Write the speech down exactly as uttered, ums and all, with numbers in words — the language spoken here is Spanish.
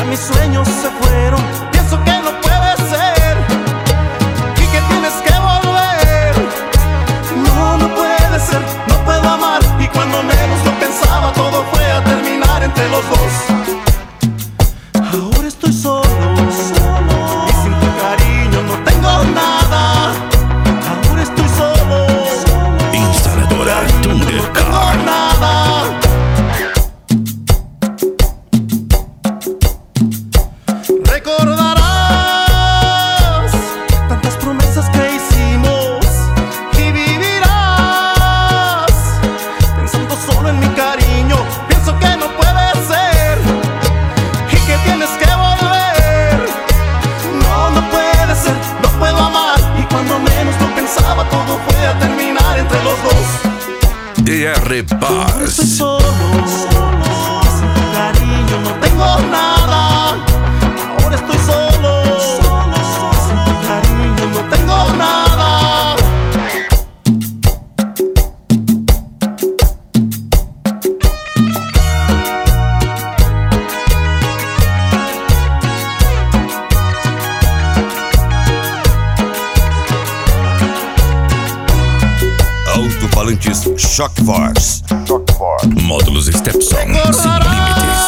mis sueños se fueron. Pienso que no puede ser y que tienes que volver. No, no puede ser, no puedo amar. Y cuando menos lo pensaba, todo fue a terminar entre los dos. Ahora estoy solo, solo, y sin tu cariño no tengo nada. Ahora estoy solo, solo, Instaladora Thundercard. no tengo nada. Recordarás tantas promesas que hicimos y vivirás pensando solo en mi cariño. Pienso que no puede ser y que tienes que volver. No, no puede ser, no puedo amar. Y cuando menos lo pensaba, todo fue a terminar entre los dos. D R Estoy Paz. solo, solo, y sin tu cariño no tengo nada. Ahora estoy solo, solo, y sin tu cariño no tengo nada. Alto-falantes Shockforce. Módulos Stepson. Sem limites.